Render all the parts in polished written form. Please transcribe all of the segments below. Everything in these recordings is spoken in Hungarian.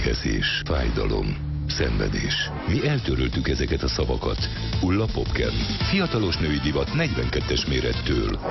éhezés, fájdalom, szenvedés. Mi eltöröltük ezeket a szavakat. Ulla Popken. Fiatalos női divat 42-es mérettől.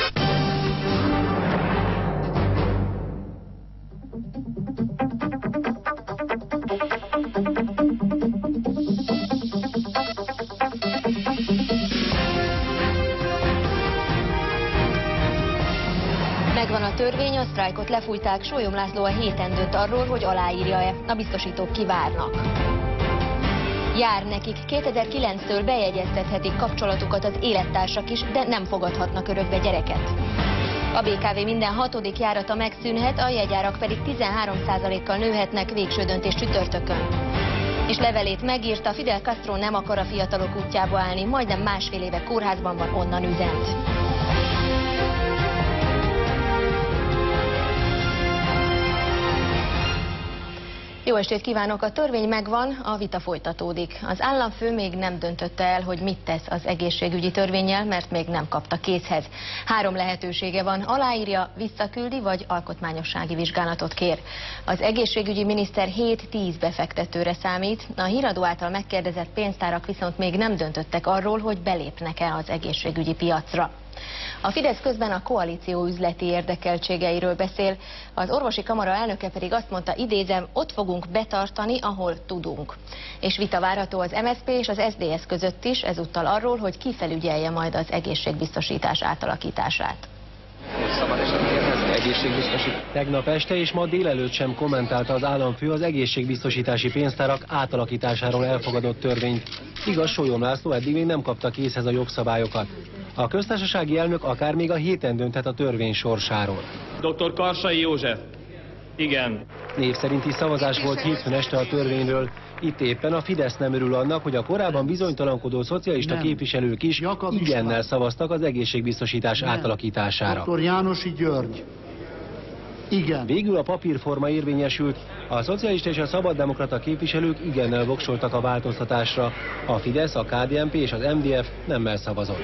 Megvan a törvény, a sztrájkot lefújták, Sólyom László a héten dönt arról, hogy aláírja-e. A biztosítók kivárnak. Jár nekik, 2009-től bejegyeztethetik kapcsolatukat az élettársak is, de nem fogadhatnak örökbe gyereket. A BKV minden 6. járata megszűnhet, a jegyárak pedig 13%-kal nőhetnek, végső döntés csütörtökön. És levelét megírta, Fidel Castro nem akar a fiatalok útjába állni, majdnem másfél éve kórházban van, onnan üzent. Jó estét kívánok! A törvény megvan, a vita folytatódik. Az államfő még nem döntötte el, hogy mit tesz az egészségügyi törvénnyel, mert még nem kapta kézhez. 3 lehetősége van: aláírja, visszaküldi, vagy alkotmányossági vizsgálatot kér. Az egészségügyi miniszter 7-10 befektetőre számít, a híradó által megkérdezett pénztárak viszont még nem döntöttek arról, hogy belépnek-e az egészségügyi piacra. A Fidesz közben a koalíció üzleti érdekeltségeiről beszél, az orvosi kamara elnöke pedig azt mondta, idézem, ott fogunk betartani, ahol tudunk. És vita várható az MSZP és az SZDSZ között is, ezúttal arról, hogy ki felügyelje majd az egészségbiztosítás átalakítását. Tegnap este és ma délelőtt sem kommentálta az államfő az egészségbiztosítási pénztárak átalakításáról elfogadott törvényt. Igaz, Sólyom László eddig még nem kapta készhez a jogszabályokat. A köztársasági elnök akár még a héten dönthet a törvény sorsáról. Dr. Karsai József. Igen. Név szerinti szavazás volt hétfőn este a törvényről. Itt éppen a Fidesz nem örül annak, hogy a korábban bizonytalankodó szocialista képviselők is igennel szavaztak az egészségbiztosítás átalakítására. Dr. Jánosi György. Igen. Végül a papírforma érvényesült, a szocialista és a szabaddemokrata képviselők igennel voksoltak a változtatásra, a Fidesz, a KDNP és az MDF nemmel szavazott.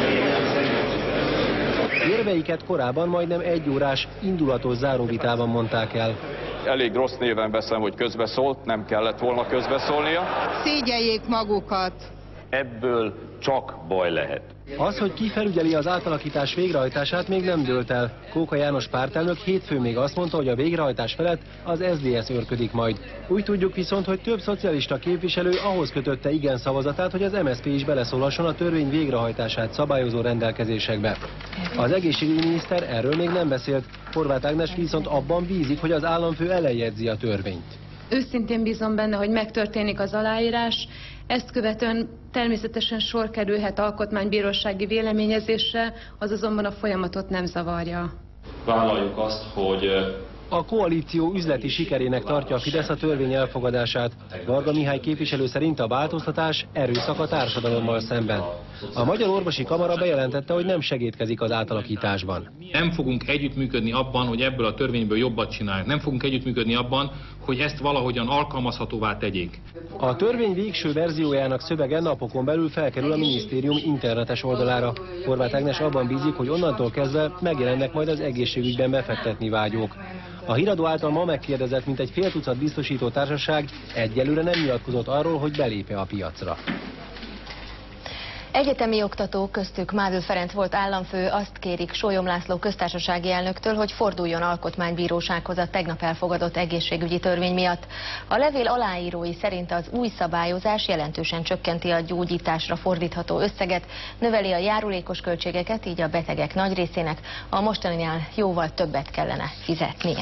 Érveiket korábban majdnem 1 órás indulatos záróvitában mondták el. Elég rossz néven veszem, hogy közbeszólt, nem kellett volna közbeszólnia. Szégyeljék magukat! Ebből csak baj lehet. Az, hogy ki felügyeli az átalakítás végrehajtását, még nem dőlt el. Kóka János pártelnök hétfőn még azt mondta, hogy a végrehajtás felett az SZDSZ őrködik majd. Úgy tudjuk viszont, hogy több szocialista képviselő ahhoz kötötte igen szavazatát, hogy az MSZP is beleszólhasson a törvény végrehajtását szabályozó rendelkezésekbe. Az egészségügyi miniszter erről még nem beszélt, Horváth Ágnes viszont abban bízik, hogy az államfő ellenjegyzi a törvényt. Őszintén bízom benne, hogy megtörténik az aláírás, ezt követően természetesen sor kerülhet alkotmánybírósági véleményezésre, az azonban a folyamatot nem zavarja. Vállaljuk azt, hogy a koalíció üzleti sikerének tartja a Fidesz a törvény elfogadását. Varga Mihály képviselő szerint a változtatás erőszak a társadalommal szemben. A Magyar Orvosi Kamara bejelentette, hogy nem segítkezik az átalakításban. Nem fogunk együttműködni abban, hogy ebből a törvényből jobbat csináljuk. Nem fogunk együttműködni abban, hogy ezt valahogyan alkalmazhatóvá tegyék. A törvény végső verziójának szövege napokon belül felkerül a minisztérium internetes oldalára. Horváth Ágnes abban bízik, hogy onnantól kezdve megjelennek majd az egészségügyben befektetni vágyók. A híradó által ma megkérdezett mintegy fél tucat biztosító társaság egyelőre nem nyilatkozott arról, hogy belép-e a piacra. Egyetemi oktatók, köztük Mádl Ferenc volt államfő, azt kérik Sólyom László köztársasági elnöktől, hogy forduljon alkotmánybírósághoz a tegnap elfogadott egészségügyi törvény miatt. A levél aláírói szerint az új szabályozás jelentősen csökkenti a gyógyításra fordítható összeget, növeli a járulékos költségeket, így a betegek nagy részének a mostaninál jóval többet kellene fizetnie.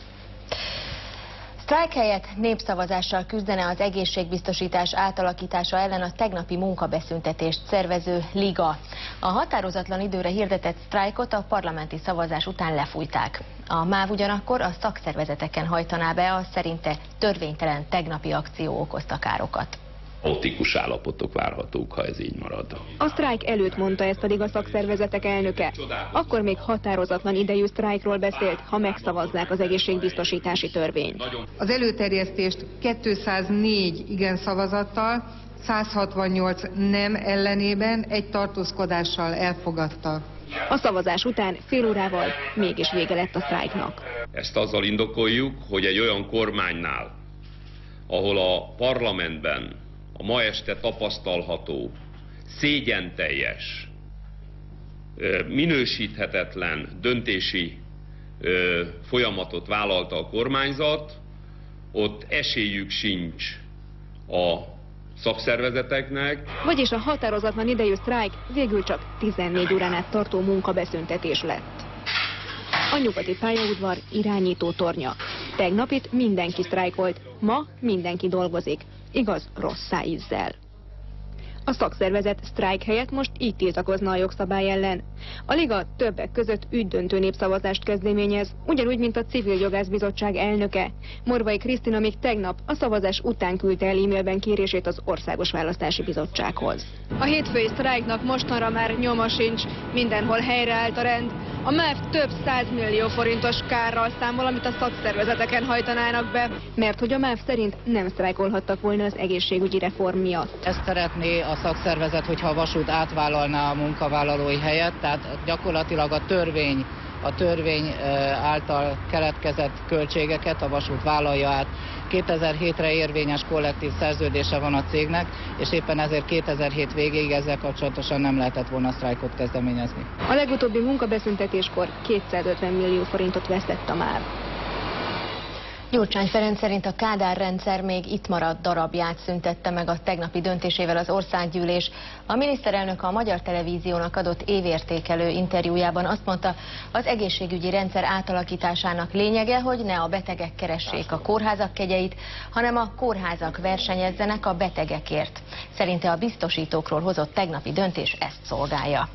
Sztrájk helyett népszavazással küzdene az egészségbiztosítás átalakítása ellen a tegnapi munkabeszüntetést szervező Liga. A határozatlan időre hirdetett sztrájkot a parlamenti szavazás után lefújták. A MÁV ugyanakkor a szakszervezeteken hajtaná be a szerinte törvénytelen tegnapi akció okozta károkat. Kaotikus állapotok várhatók, ha ez így marad. A sztrájk előtt mondta ezt pedig a szakszervezetek elnöke. Akkor még határozatlan idejű sztrájkról beszélt, ha megszavazzák az egészségbiztosítási törvényt. Az előterjesztést 204 igen szavazattal, 168 nem ellenében, egy tartózkodással elfogadta. A szavazás után fél órával mégis vége lett a sztrájknak. Ezt azzal indokoljuk, hogy egy olyan kormánynál, ahol a parlamentben a ma este tapasztalható szégyenteljes, minősíthetetlen döntési folyamatot vállalta a kormányzat, ott esélyük sincs a szakszervezeteknek. Vagyis a határozatlan idejű sztrájk végül csak 14 órán át tartó munkabeszüntetés lett. A nyugati pályaudvar irányító tornya. Tegnap itt mindenki sztrájkolt, ma mindenki dolgozik. Igaz, rossz szájízzel. A szakszervezet sztrájk helyett most így tiltakozna a jogszabály ellen. A liga többek között ügydöntő népszavazást kezdeményez, ugyanúgy, mint a Civil Jogászbizottság elnöke. Morvai Krisztina még tegnap a szavazás után küldte el e-mailben kérését az Országos Választási Bizottsághoz. A hétfői sztrájknak mostanra már nyoma sincs, mindenhol helyreállt a rend. A MÁV több 100 millió forintos kárral számol, amit a szakszervezeteken hajtanának be, mert hogy a MÁV szerint nem sztrájkolhattak volna az egészségügyi reform miatt. Ezt szeretné a szakszervezet, hogyha a vasút átvállalná a munkavállalói helyet, tehát gyakorlatilag a törvény által keletkezett költségeket a vasút vállalja át. 2007-re érvényes kollektív szerződése van a cégnek, és éppen ezért 2007 végéig ezzel kapcsolatosan nem lehetett volna sztrájkot kezdeményezni. A legutóbbi munkabeszüntetéskor 250 millió forintot vesztett a MÁV. Gyurcsány Ferenc szerint a Kádár-rendszer még itt maradt darabját szüntette meg a tegnapi döntésével az országgyűlés. A miniszterelnök a Magyar Televíziónak adott évértékelő interjújában azt mondta, az egészségügyi rendszer átalakításának lényege, hogy ne a betegek keressék a kórházak kegyeit, hanem a kórházak versenyezzenek a betegekért. Szerinte a biztosítókról hozott tegnapi döntés ezt szolgálja.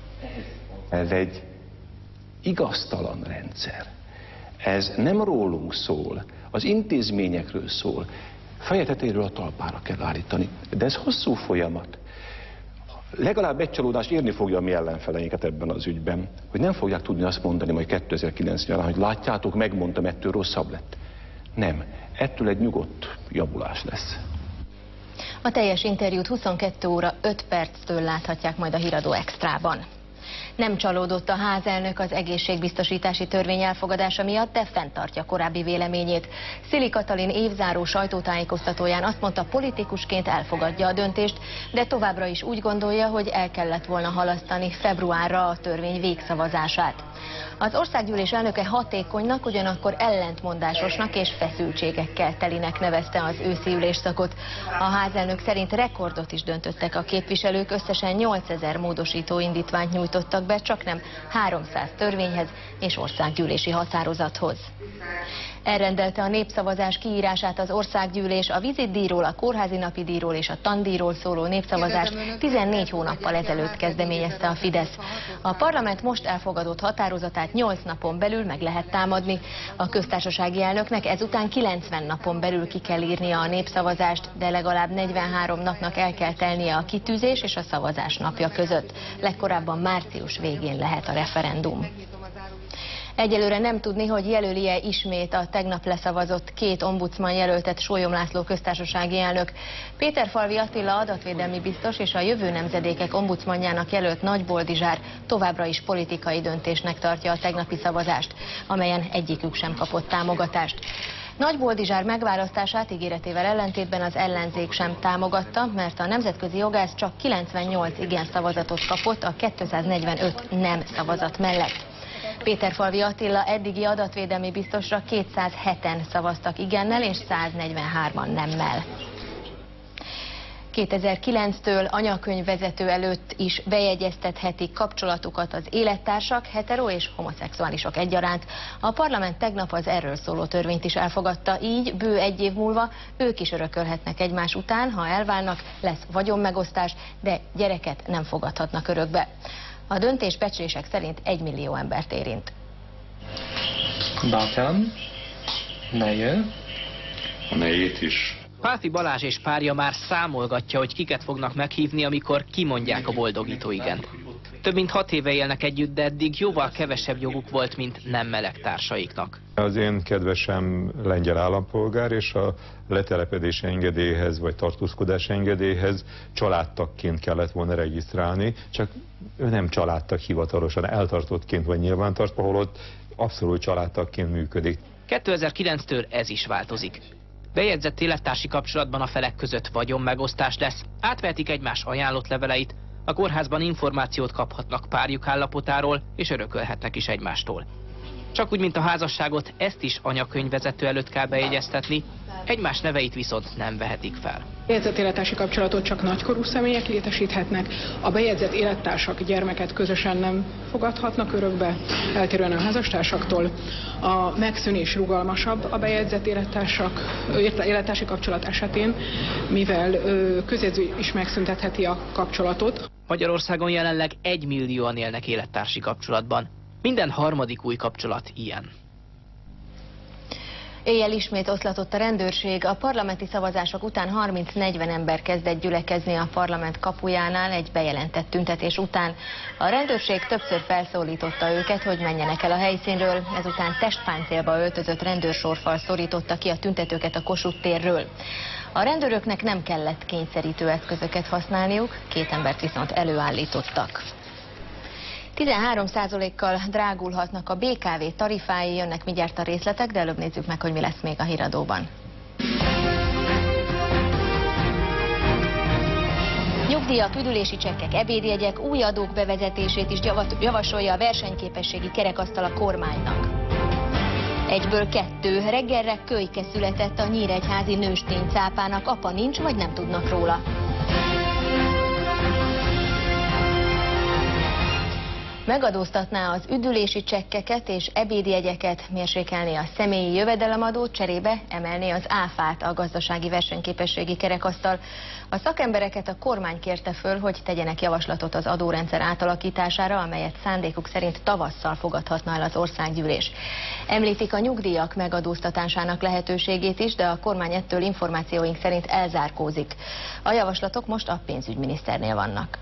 Ez egy igaztalan rendszer. Ez nem rólunk szól, az intézményekről szól. Feje tetejéről a talpára kell állítani. De ez hosszú folyamat. Legalább egy csalódás érni fogja a mi ellenfeleinket ebben az ügyben, hogy nem fogják tudni azt mondani majd 2009 nyarán, hogy látjátok, megmondtam, ettől rosszabb lett. Nem, ettől egy nyugodt javulás lesz. A teljes interjút 22 óra 5 perctől láthatják majd a Híradó Extrában. Nem csalódott a házelnök az egészségbiztosítási törvény elfogadása miatt, de fenntartja korábbi véleményét. Szili Katalin évzáró sajtótájékoztatóján azt mondta, politikusként elfogadja a döntést, de továbbra is úgy gondolja, hogy el kellett volna halasztani februárra a törvény végszavazását. Az országgyűlés elnöke hatékonynak, ugyanakkor ellentmondásosnak és feszültségekkel telinek nevezte az őszi ülésszakot. A házelnök szerint rekordot is döntöttek a képviselők, összesen 8000 módosító indítványt nyújtottak be, csaknem 300 törvényhez és országgyűlési határozathoz. Elrendelte a népszavazás kiírását az országgyűlés, a vizitdíjról, a kórházi napidíjról és a tandíjról szóló népszavazást 14 hónappal ezelőtt kezdeményezte a Fidesz. A parlament most elfogadott határozatát 8 napon belül meg lehet támadni. A köztársasági elnöknek ezután 90 napon belül ki kell írnia a népszavazást, de legalább 43 napnak el kell telnie a kitűzés és a szavazás napja között. Legkorábban március végén lehet a referendum. Egyelőre nem tudni, hogy jelöli-e ismét a tegnap leszavazott 2 ombudsman jelöltet Sólyom László köztársasági elnök. Péterfalvi Attila adatvédelmi biztos és a Jövő Nemzedékek ombudsmanjának jelölt Nagy Boldizsár továbbra is politikai döntésnek tartja a tegnapi szavazást, amelyen egyikük sem kapott támogatást. Nagy Boldizsár megválasztását ígéretével ellentétben az ellenzék sem támogatta, mert a nemzetközi jogász csak 98 igen szavazatot kapott a 245 nem szavazat mellett. Péterfalvi Attila eddigi adatvédelmi biztosra 207-en szavaztak igennel és 143-an nemmel. 2009-től anyakönyvvezető előtt is bejegyeztethetik kapcsolatukat az élettársak, hetero és homoszexuálisok egyaránt. A parlament tegnap az erről szóló törvényt is elfogadta, így bő 1 év múlva ők is örökölhetnek egymás után, ha elválnak, lesz vagyonmegosztás, de gyereket nem fogadhatnak örökbe. A döntés becslések szerint 1 millió embert érint. Bátyám, neje. A nejét is. Pálffy Balázs és párja már számolgatja, hogy kiket fognak meghívni, amikor kimondják a boldogító igent. Több mint 6 éve élnek együtt, de eddig jóval kevesebb joguk volt, mint nem meleg társaiknak. Az én kedvesem lengyel állampolgár, és a letelepedési engedélyhez vagy tartózkodási engedélyhez családtagként kellett volna regisztrálni, csak ő nem családtag hivatalosan, eltartottként vagy nyilvántartva, holott abszolút családtagként működik. 2009-től ez is változik. Bejegyzett élettársi kapcsolatban a felek között vagyonmegosztás lesz, átvehetik egymás ajánlott leveleit, a kórházban információt kaphatnak párjuk állapotáról, és örökölhetnek is egymástól. Csak úgy, mint a házasságot, ezt is anyakönyvvezető előtt kell bejegyeztetni, egymás neveit viszont nem vehetik fel. Bejegyzett élettársi kapcsolatot csak nagykorú személyek létesíthetnek, a bejegyzett élettársak gyermeket közösen nem fogadhatnak örökbe, eltérően a házastársaktól. A megszűnés rugalmasabb a bejegyzett élettársi kapcsolat esetén, mivel közjegyző is megszüntetheti a kapcsolatot. Magyarországon jelenleg 1 millióan élnek élettársi kapcsolatban. Minden harmadik új kapcsolat ilyen. Éjjel ismét oszlatott a rendőrség. A parlamenti szavazások után 30-40 ember kezdett gyülekezni a parlament kapujánál egy bejelentett tüntetés után. A rendőrség többször felszólította őket, hogy menjenek el a helyszínről, ezután testpáncélba öltözött rendőrsorfal szorította ki a tüntetőket a Kossuth térről. A rendőröknek nem kellett kényszerítő eszközöket használniuk, 2 embert viszont előállítottak. 13%-kal drágulhatnak a BKV tarifái, jönnek mindjárt a részletek, de előbb nézzük meg, hogy mi lesz még a híradóban. Nyugdíjak, üdülési csekkek, ebédjegyek, új adók bevezetését is javasolja a versenyképességi kerekasztal a kormánynak. Egyből 2. Reggelre kölyke született a nyíregyházi nőstény cápának, apa nincs, vagy nem tudnak róla. Megadóztatná az üdülési csekkeket és ebédjegyeket, mérsékelné a személyi jövedelemadót, cserébe emelné az áfát a gazdasági versenyképességi kerekasztal. A szakembereket a kormány kérte föl, hogy tegyenek javaslatot az adórendszer átalakítására, amelyet szándékuk szerint tavasszal fogadhatna el az országgyűlés. Említik a nyugdíjak megadóztatásának lehetőségét is, de a kormány ettől információink szerint elzárkózik. A javaslatok most a pénzügyminiszternél vannak.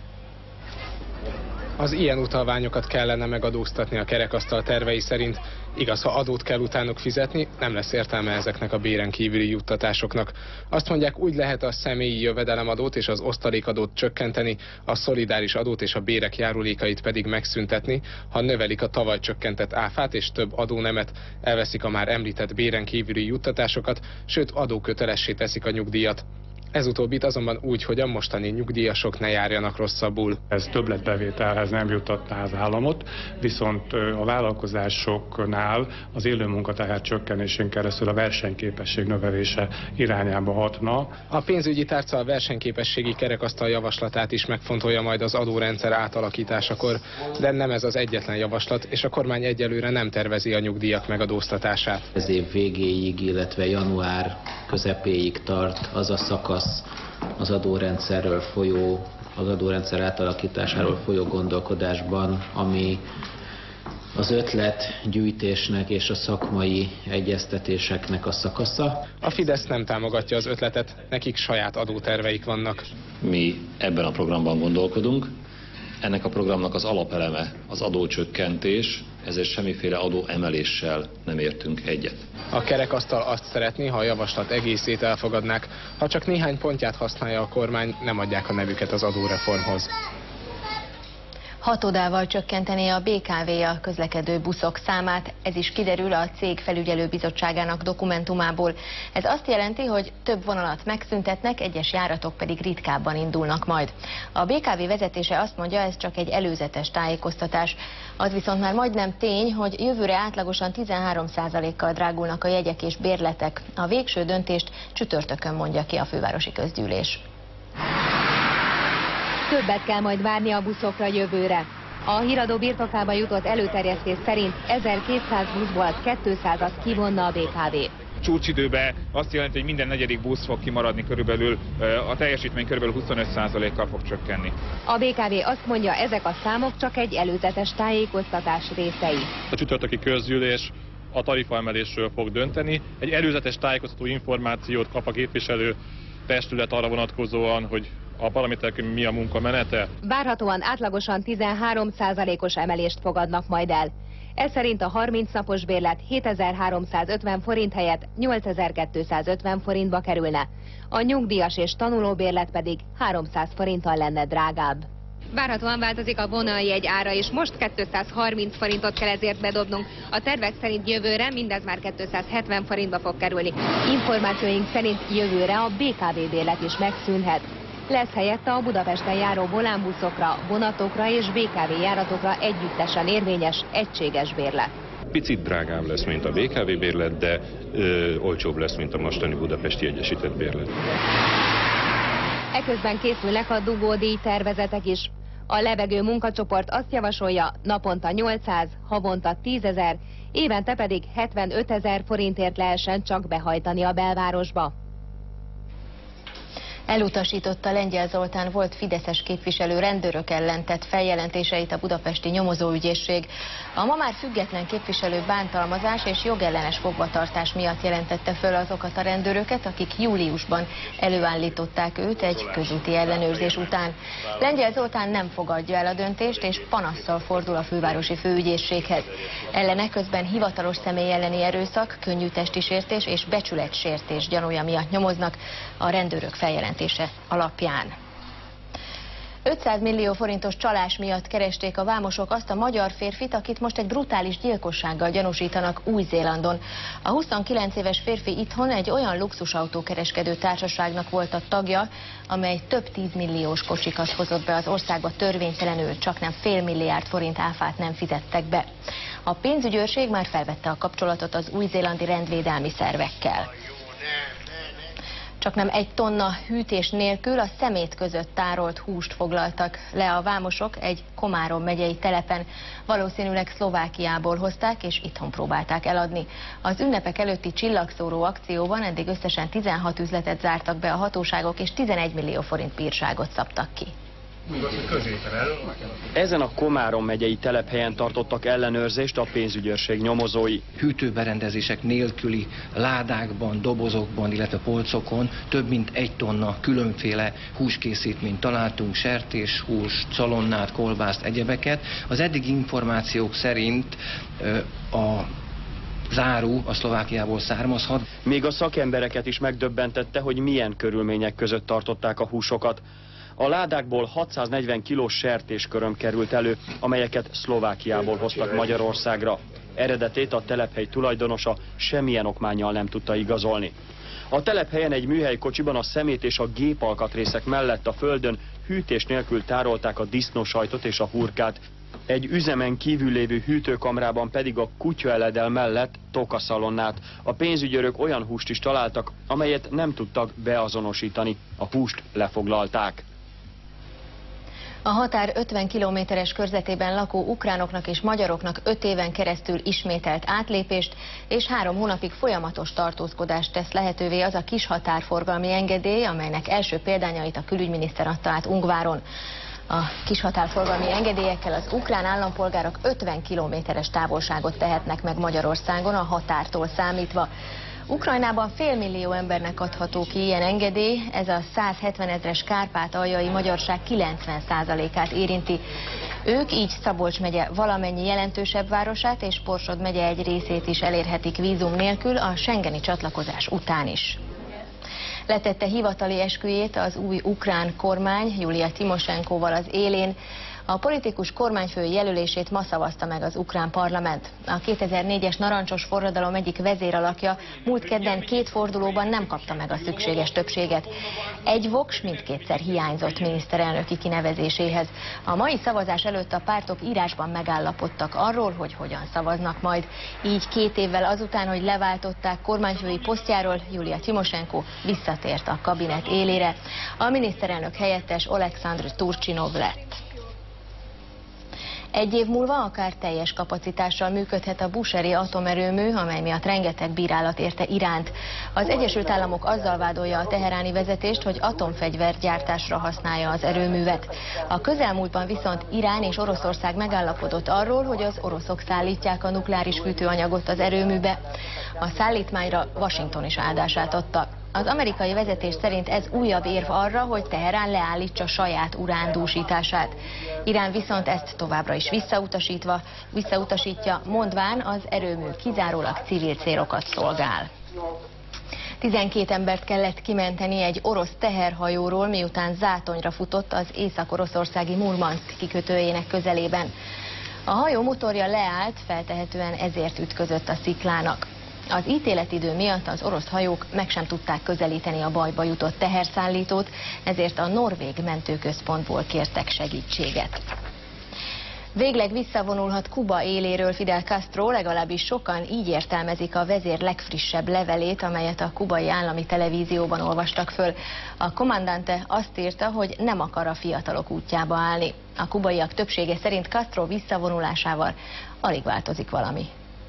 Az ilyen utalványokat kellene megadóztatni a kerekasztal tervei szerint. Igaz, ha adót kell utánuk fizetni, nem lesz értelme ezeknek a béren kívüli juttatásoknak. Azt mondják, úgy lehet a személyi jövedelemadót és az osztalékadót csökkenteni, a szolidáris adót és a bérek járulékait pedig megszüntetni, ha növelik a tavaly csökkentett áfát és több adónemet, elveszik a már említett béren kívüli juttatásokat, sőt adókötelessé teszik a nyugdíjat. Ez utóbbit azonban úgy, hogy a mostani nyugdíjasok ne járjanak rosszabbul. Ez többletbevételhez nem juttatná az államot, viszont a vállalkozásoknál az élő munkateher csökkenésén keresztül a versenyképesség növelése irányába hatna. A pénzügyi tárca a versenyképességi kerekasztal javaslatát is megfontolja majd az adórendszer átalakításakor, de nem ez az egyetlen javaslat, és a kormány egyelőre nem tervezi a nyugdíjak megadóztatását. Ez év végéig, illetve január közepéig tart az a szakasz az adórendszer átalakításáról folyó gondolkodásban, ami az ötletgyűjtésnek és a szakmai egyeztetéseknek a szakasza. A Fidesz nem támogatja az ötletet, nekik saját adóterveik vannak. Mi ebben a programban gondolkodunk. Ennek a programnak az alapeleme az adócsökkentés, ezért semmiféle adóemeléssel nem értünk egyet. A kerekasztal azt szeretné, ha a javaslat egészét elfogadnák, ha csak néhány pontját használja a kormány, nem adják a nevüket az adóreformhoz. 6-odával csökkentené a BKV a közlekedő buszok számát, ez is kiderül a cég felügyelőbizottságának dokumentumából. Ez azt jelenti, hogy több vonalat megszüntetnek, egyes járatok pedig ritkábban indulnak majd. A BKV vezetése azt mondja, ez csak egy előzetes tájékoztatás. Az viszont már majdnem tény, hogy jövőre átlagosan 13%-kal drágulnak a jegyek és bérletek. A végső döntést csütörtökön mondja ki a fővárosi közgyűlés. Többet kell majd várni a buszokra jövőre. A híradó birtokába jutott előterjesztés szerint 1200 buszból 200-at kivonna a BKV. Csúcsidőben azt jelenti, hogy minden negyedik busz fog kimaradni körülbelül, a teljesítmény körülbelül 25%-kal fog csökkenni. A BKV azt mondja, ezek a számok csak egy előzetes tájékoztatás részei. A csütörtöki közgyűlés a tarifaemelésről fog dönteni. Egy előzetes tájékoztató információt kap a képviselő testület arra vonatkozóan, hogy a paramétereken mi a munkamenete. Várhatóan átlagosan 13%-os emelést fogadnak majd el. Ez szerint a 30 napos bérlet 7350 forint helyett 8250 forintba kerülne. A nyugdíjas és tanulóbérlet pedig 300 forinttal lenne drágább. Várhatóan változik a vonaljegy ára is. Most 230 forintot kell ezért bedobnunk. A tervek szerint jövőre mindez már 270 forintba fog kerülni. Információink szerint jövőre a BKV bérlet is megszűnhet. Lesz helyette a Budapesten járó volánbuszokra, vonatokra és BKV járatokra együttesen érvényes, egységes bérlet. Picit drágább lesz, mint a BKV bérlet, de olcsóbb lesz, mint a mostani budapesti egyesített bérlet. Eközben készülnek a dugódíj tervezetek is. A lebegő munkacsoport azt javasolja, naponta 800, havonta 10 000, évente pedig 75 000 forintért lehessen csak behajtani a belvárosba. Elutasította Lengyel Zoltán volt fideszes képviselő rendőrök ellen tett feljelentéseit a budapesti nyomozóügyészség. A ma már független képviselő bántalmazás és jogellenes fogvatartás miatt jelentette föl azokat a rendőröket, akik júliusban előállították őt egy közúti ellenőrzés után. Lengyel Zoltán nem fogadja el a döntést és panasszal fordul a fővárosi főügyészséghez. Ellene közben hivatalos személy elleni erőszak, könnyű testi sértés és becsületsértés gyanúja miatt nyomoznak a rendőrök feljelentése alapján. 500 millió forintos csalás miatt keresték a vámosok azt a magyar férfit, akit most egy brutális gyilkossággal gyanúsítanak Új-Zélandon. A 29 éves férfi itthon egy olyan luxusautókereskedő társaságnak volt a tagja, amely több 10 milliós kocsikat hozott be az országba törvénytelenül, csaknem fél milliárd forint áfát nem fizettek be. A pénzügyőrség már felvette a kapcsolatot az új-zélandi rendvédelmi szervekkel. Csaknem 1 tonna hűtés nélkül a szemét között tárolt húst foglaltak le a vámosok egy Komárom megyei telepen. Valószínűleg Szlovákiából hozták és itthon próbálták eladni. Az ünnepek előtti csillagszóró akcióban eddig összesen 16 üzletet zártak be a hatóságok és 11 millió forint bírságot szabtak ki. Ezen a Komárom megyei telephelyen tartottak ellenőrzést a pénzügyőrség nyomozói. Hűtőberendezések nélküli ládákban, dobozokban, illetve polcokon több mint 1 tonna különféle húskészítményt találtunk, sertéshús, szalonnát, kolbászt, egyebeket. Az eddigi információk szerint az áru a Szlovákiából származhat. Még a szakembereket is megdöbbentette, hogy milyen körülmények között tartották a húsokat. A ládákból 640 kilós sertésköröm került elő, amelyeket Szlovákiából hoztak Magyarországra. Eredetét a telephely tulajdonosa semmilyen okmánnyal nem tudta igazolni. A telephelyen egy műhelykocsiban a szemét és a gépalkatrészek mellett a földön hűtés nélkül tárolták a disznósajtot és a hurkát. Egy üzemen kívül lévő hűtőkamrában pedig a kutyaeledel mellett tokaszalonnát. A pénzügyőrök olyan húst is találtak, amelyet nem tudtak beazonosítani. A húst lefoglalták. A határ 50 kilométeres körzetében lakó ukránoknak és magyaroknak 5 éven keresztül ismételt átlépést és 3 hónapig folyamatos tartózkodást tesz lehetővé az a kis határforgalmi engedély, amelynek első példányait a külügyminiszter adta át Ungváron. A kis határforgalmi engedélyekkel az ukrán állampolgárok 50 kilométeres távolságot tehetnek meg Magyarországon a határtól számítva. Ukrajnában félmillió embernek adható ki ilyen engedély, ez a 170 000-es kárpátaljai magyarság 90%-át érinti. Ők így Szabolcs megye valamennyi jelentősebb városát és Borsod megye egy részét is elérhetik vízum nélkül a schengeni csatlakozás után is. Letette hivatali esküjét az új ukrán kormány Julia Timosenkóval az élén. A politikus kormányfő jelölését ma szavazta meg az ukrán parlament. A 2004-es narancsos forradalom egyik vezéralakja múlt kedden 2 fordulóban nem kapta meg a szükséges többséget. Egy voks mindkétszer hiányzott miniszterelnöki kinevezéséhez. A mai szavazás előtt a pártok írásban megállapodtak arról, hogy hogyan szavaznak majd. Így 2 évvel azután, hogy leváltották kormányfői posztjáról, Julia Timosenko visszatért a kabinet élére. A miniszterelnök helyettes Oleksandr Turcsinov lett. 1 év múlva akár teljes kapacitással működhet a Bushehr atomerőmű, amely miatt rengeteg bírálat érte Iránt. Az Egyesült Államok azzal vádolja a teheráni vezetést, hogy atomfegyvergyártásra használja az erőművet. A közelmúltban viszont Irán és Oroszország megállapodott arról, hogy az oroszok szállítják a nukleáris fűtőanyagot az erőműbe. A szállítmányra Washington is áldását adta. Az amerikai vezetés szerint ez újabb érv arra, hogy Teherán leállítsa saját urándúsítását. Irán viszont ezt továbbra is visszautasítja, mondván az erőmű kizárólag civil célokat szolgál. 12 embert kellett kimenteni egy orosz teherhajóról, miután zátonyra futott az észak-oroszországi Murmanszk kikötőjének közelében. A hajó motorja leállt, feltehetően ezért ütközött a sziklának. Az ítéletidő miatt az orosz hajók meg sem tudták közelíteni a bajba jutott teherszállítót, ezért a norvég mentőközpontból kértek segítséget. Végleg visszavonulhat Kuba éléről Fidel Castro, legalábbis sokan így értelmezik a vezér legfrissebb levelét, amelyet a kubai állami televízióban olvastak föl. A Comandante azt írta, hogy nem akar a fiatalok útjába állni. A kubaiak többsége szerint Castro visszavonulásával alig változik valami.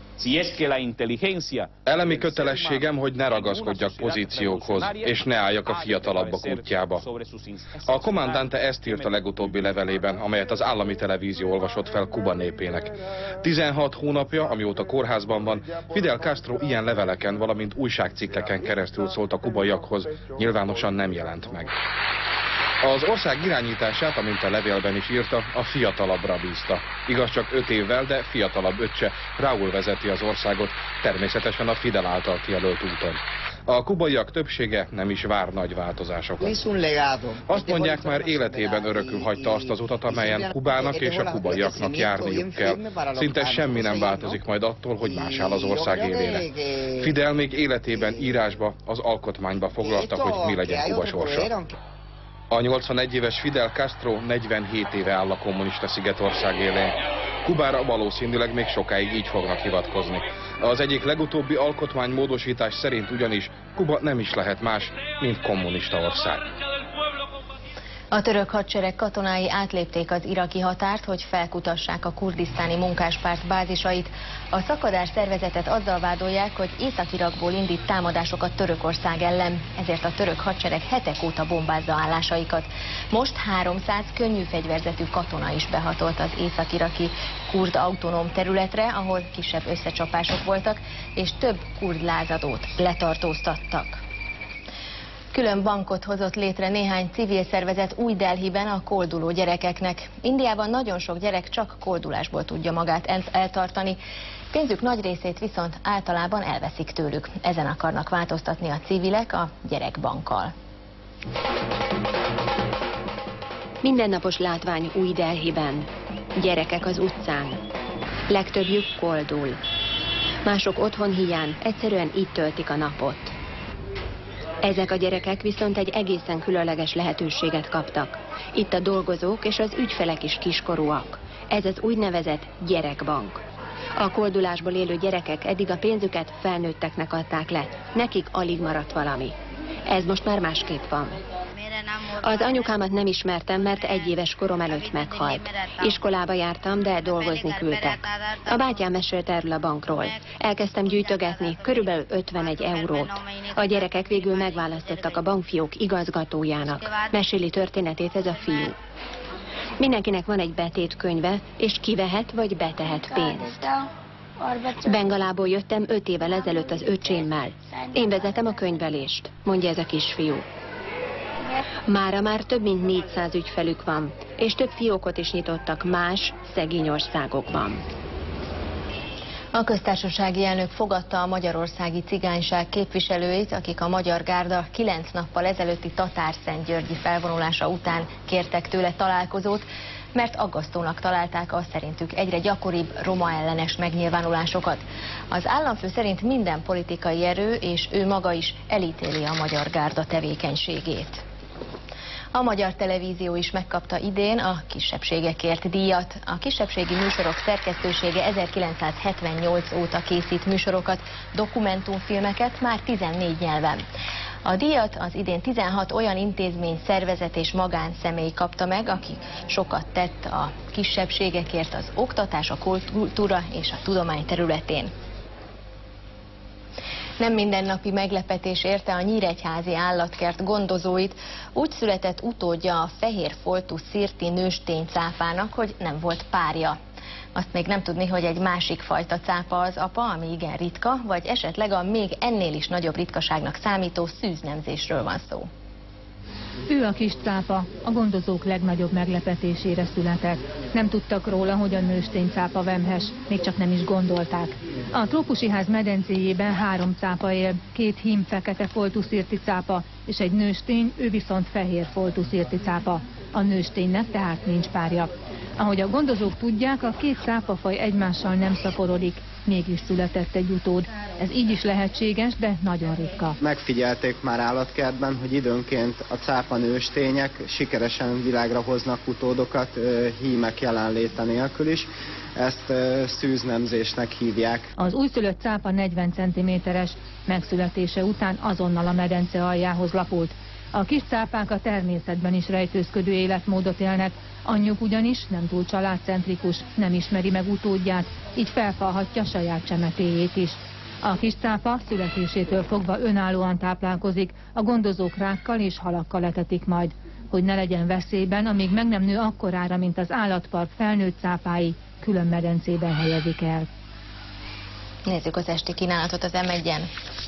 Elemi kötelességem, hogy ne ragaszkodjak pozíciókhoz, és ne álljak a fiatalabbak útjába. A Comandante ezt írt a legutóbbi levelében, amelyet az állami televízió olvasott fel Kuba népének. 16 hónapja, amióta kórházban van, Fidel Castro ilyen leveleken, valamint újságcikkeken keresztül szólt a kubaiakhoz, nyilvánosan nem jelent meg. Az ország irányítását, amint a levélben is írta, a fiatalabbra bízta. Igaz, csak 5 évvel, de fiatalabb öccse, Raúl vezeti az országot, természetesen a Fidel által kijelölt úton. A kubaiak többsége nem is vár nagy változásokat. Azt mondják, már életében örökül hagyta azt az utat, amelyen Kubának és a kubaiaknak járniuk kell. Szinte semmi nem változik majd attól, hogy más áll az ország élére. Fidel még életében írásba, az alkotmányba foglalta, hogy mi legyen Kuba sorsa. A 81 éves Fidel Castro 47 éve áll a kommunista Szigetország élén. Kubára valószínűleg még sokáig így fognak hivatkozni. Az egyik legutóbbi alkotmánymódosítás szerint ugyanis Kuba nem is lehet más, mint kommunista ország. A török hadsereg katonái átlépték az iraki határt, hogy felkutassák a kurdisztáni munkáspárt bázisait. A szakadás szervezetet azzal vádolják, hogy Észak-Irakból indít támadásokat Törökország ellen, ezért a török hadsereg hetek óta bombázza állásaikat. Most 300 könnyű fegyverzetű katona is behatolt az észak-iraki kurd autonóm területre, ahol kisebb összecsapások voltak, és több kurd lázadót letartóztattak. Külön bankot hozott létre néhány civil szervezet Új-Delhiben a kolduló gyerekeknek. Indiában nagyon sok gyerek csak koldulásból tudja magát eltartani, pénzük nagy részét viszont általában elveszik tőlük. Ezen akarnak változtatni a civilek a gyerekbankkal. Mindennapos látvány Új-Delhiben. Gyerekek az utcán. Legtöbbjük koldul. Mások otthon hiány egyszerűen így töltik a napot. Ezek a gyerekek viszont egy egészen különleges lehetőséget kaptak. Itt a dolgozók és az ügyfelek is kiskorúak. Ez az úgynevezett gyerekbank. A koldulásból élő gyerekek eddig a pénzüket felnőtteknek adták le. Nekik alig maradt valami. Ez most már másképp van. Az anyukámat nem ismertem, mert 1 éves korom előtt meghalt. Iskolába jártam, de dolgozni küldtek. A bátyám mesélt erről a bankról. Elkezdtem gyűjtögetni, körülbelül 51 eurót. A gyerekek végül megválasztottak a bankfiók igazgatójának. Meséli történetét ez a fiú. Mindenkinek van egy betétkönyve, és kivehet vagy betehet pénzt. Bengalából jöttem 5 évvel ezelőtt az öcsémmel. Én vezetem a könyvelést, mondja ez a kisfiú. Mára már több mint 400 ügyfelük van, és több fiókot is nyitottak más szegény országokban. A köztársasági elnök fogadta a magyarországi cigányság képviselőit, akik a Magyar Gárda 9 nappal ezelőtti tatárszentgyörgyi felvonulása után kértek tőle találkozót, mert aggasztónak találták a szerintük egyre gyakoribb roma ellenes megnyilvánulásokat. Az államfő szerint minden politikai erő és ő maga is elítéli a Magyar Gárda tevékenységét. A Magyar Televízió is megkapta idén a kisebbségekért díjat. A kisebbségi műsorok szerkesztősége 1978 óta készít műsorokat, dokumentumfilmeket már 14 nyelven. A díjat az idén 16 olyan intézmény, szervezet és magánszemély kapta meg, aki sokat tett a kisebbségekért az oktatás, a kultúra és a tudomány területén. Nem mindennapi meglepetés érte a nyíregyházi állatkert gondozóit. Úgy született utódja a fehér foltú szirti nőstény cápának, hogy nem volt párja. Azt még nem tudni, hogy egy másik fajta cápa az apa, ami igen ritka, vagy esetleg a még ennél is nagyobb ritkaságnak számító szűznemzésről van szó. Ő a kis cápa, a gondozók legnagyobb meglepetésére született. Nem tudtak róla, hogy a nősténycápa vemhes, még csak nem is gondolták. A trópusi ház medencéjében 3 cápa él, 2 hím fekete foltuszirti cápa, és egy nőstény, ő viszont fehér foltuszirti cápa. A nősténynek tehát nincs párja. Ahogy a gondozók tudják, a 2 cápafaj egymással nem szaporodik, mégis született egy utód. Ez így is lehetséges, de nagyon ritka. Megfigyelték már állatkertben, hogy időnként a cápa nőstények sikeresen világra hoznak utódokat, hímek jelenléte nélkül is. Ezt szűznemzésnek hívják. Az újszülött cápa 40 cm-es, megszületése után azonnal a medence aljához lapult. A kis cápák a természetben is rejtőzködő életmódot élnek, anyjuk ugyanis nem túl családcentrikus, nem ismeri meg utódját, így felfalhatja saját csemetéjét is. A kis cápa születésétől fogva önállóan táplálkozik, a gondozók rákkal és halakkal etetik majd. Hogy ne legyen veszélyben, amíg meg nem nő akkorára, mint az állatpark felnőtt cápái, külön medencében helyezik el. Nézzük az esti kínálatot az M1-en.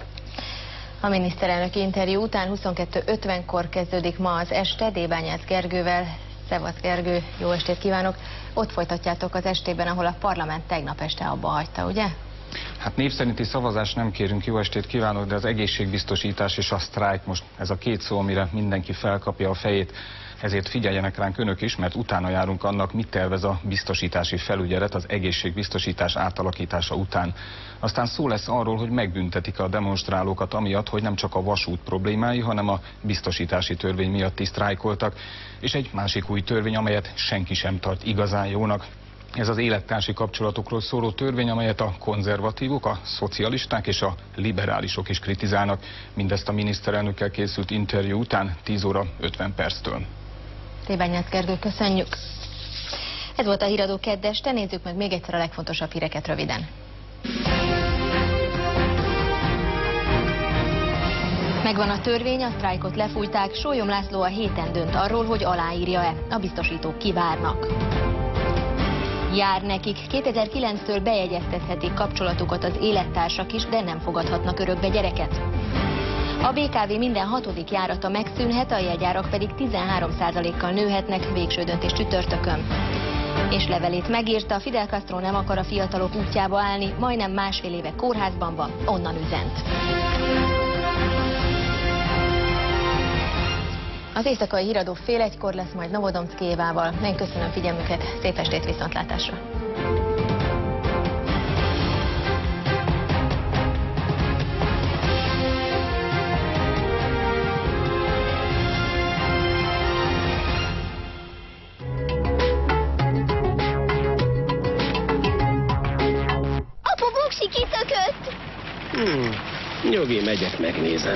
A miniszterelnök interjú után 22:50-kor kezdődik ma az este Débányász Gergővel. Szevasz Gergő, jó estét kívánok! Ott folytatjátok az estében, ahol a parlament tegnap este abba hagyta, ugye? Hát név szerinti szavazást nem kérünk, jó estét kívánok, de az egészségbiztosítás és a sztrájk most ez a 2 szó, amire mindenki felkapja a fejét. Ezért figyeljenek ránk önök is, mert utána járunk annak, mit tervez a biztosítási felügyelet az egészségbiztosítás átalakítása után. Aztán szó lesz arról, hogy megbüntetik a demonstrálókat amiatt, hogy nem csak a vasút problémái, hanem a biztosítási törvény miatt is sztrájkoltak, és egy másik új törvény, amelyet senki sem tart igazán jónak. Ez az élettársi kapcsolatokról szóló törvény, amelyet a konzervatívok, a szocialisták és a liberálisok is kritizálnak. Mindezt a miniszterelnökkel készült interjú után 10:50 Débányász Gergő, köszönjük! Ez volt a Híradó kedd este, nézzük meg még egyszer a legfontosabb híreket röviden. Megvan a törvény, a sztrájkot lefújták, Sólyom László a héten dönt arról, hogy aláírja-e. A biztosítók kivárnak. Jár nekik. 2009-től bejegyeztethetik kapcsolatukat az élettársak is, de nem fogadhatnak örökbe gyereket. A BKV minden 6. járata megszűnhet, a jegyárak pedig 13%-kal nőhetnek, végső döntés csütörtökön. És levelét megírta, Fidel Castro nem akar a fiatalok útjába állni, majdnem 1,5 éve kórházban van, onnan üzent. Az éjszakai Híradó 12:30 lesz majd Novodomszki Évával. Én köszönöm figyelmüket, szép estét, viszontlátásra! Apu, buksi kiszökött! Nyugi, megyek, megnézem.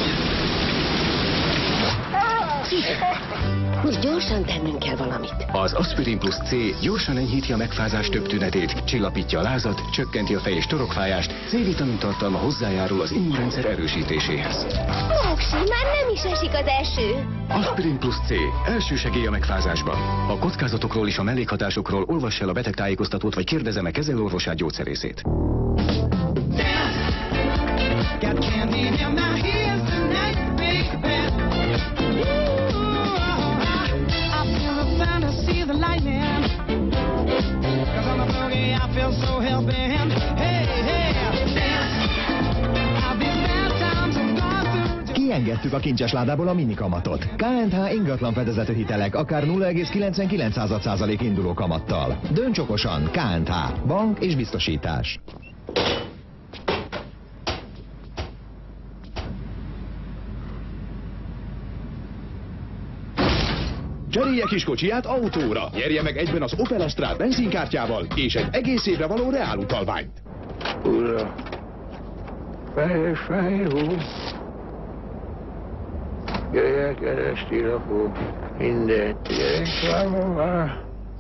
Most gyorsan tennünk kell valamit. Az Aspirin Plus C gyorsan enyhíti a megfázás több tünetét, csillapítja a lázat, csökkenti a fej- és torokfájást, C-vitamin tartalma hozzájárul az immunrendszer erősítéséhez. Moksi, már nem is esik az eső. Aspirin Plus C. Első segély a megfázásban. A kockázatokról és a mellékhatásokról olvass el a betegtájékoztatót, vagy kérdezze meg kezelőorvosát, gyógyszerészét. Kiengedtük a kincses ládából a minikamatot. KNH ingatlan fedezetű hitelek akár 0,99% induló kamattal. Dönts okosan, KNH, bank és biztosítás. Cserélje kis kocsiját autóra! Nyerje meg egyben az Opel Astra benzinkártyával és egy egész évre való reálutalványt! Ura, fejhó, jöjjek kereszti lapó, mindent, gyerek, várom már!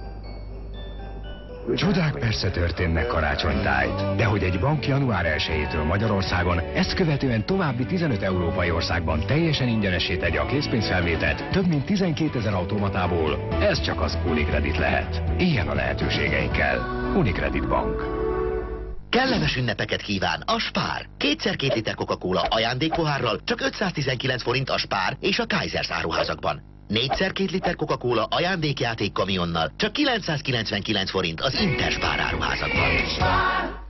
Csodák persze történnek karácsonytájt, de hogy egy bank január 1-től Magyarországon, ezt követően további 15 európai országban teljesen ingyenessé tegye a készpénzfelvételt több mint 12 000 automatából, ez csak az Unicredit lehet. Éljen a lehetőségeinkkel. Unicredit Bank. Kellemes ünnepeket kíván a Spar. 2x2 liter Coca-Cola ajándékpohárral csak 519 forint a Spar és a Kaisers áruházakban. 4x2 liter Coca-Cola ajándékjáték kamionnal csak 999 forint az Interspar áruházakban.